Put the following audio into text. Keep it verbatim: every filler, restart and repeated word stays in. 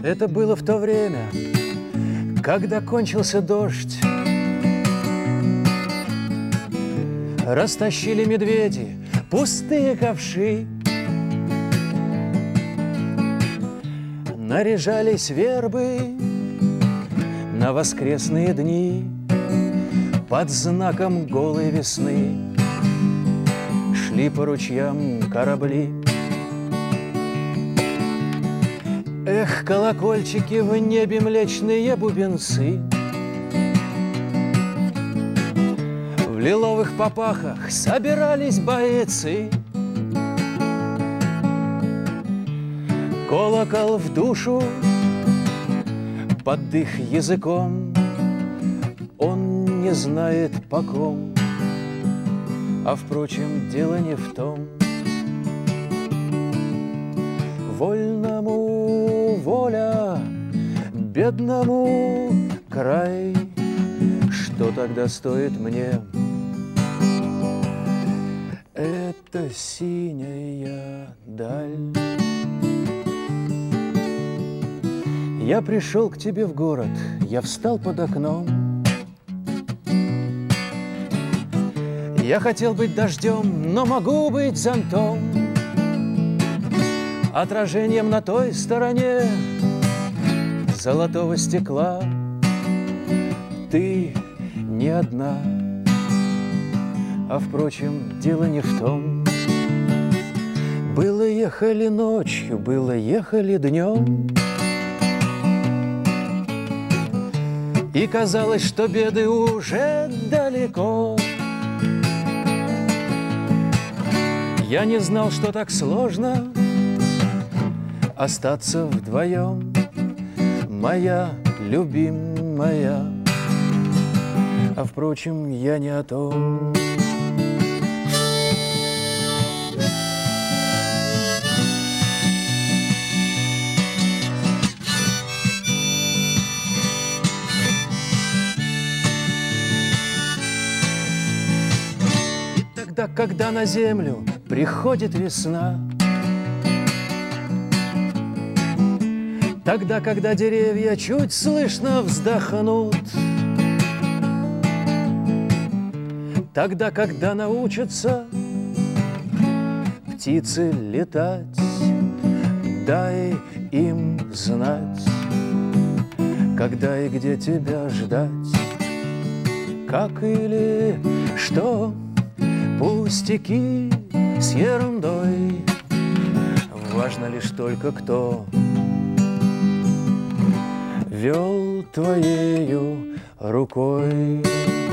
Это было в то время, когда кончился дождь. Растащили медведи пустые ковши, наряжались вербы на воскресные дни под знаком голой весны. Шли по ручьям корабли. Эх, колокольчики в небе, млечные бубенцы, в лиловых попахах собирались бойцы. Колокол в душу под их языком, он не знает по ком, а, впрочем, дело не в том. Вольному воля, бедному край. Что тогда стоит мне эта синяя даль? Я пришел к тебе в город, я встал под окном. Я хотел быть дождем, но могу быть зонтом, отражением на той стороне золотого стекла. Ты не одна, а, впрочем, дело не в том. Было ехали ночью, было ехали днем, и казалось, что беды уже далеко. Я не знал, что так сложно остаться вдвоем, моя любимая. А, впрочем, я не о том. И тогда, когда на землю приходит весна, тогда, когда деревья чуть слышно вздохнут, тогда, когда научатся птицы летать, дай им знать, когда и где тебя ждать. Как или что, пустяки с ерундой, важно лишь только кто вел твоею рукой.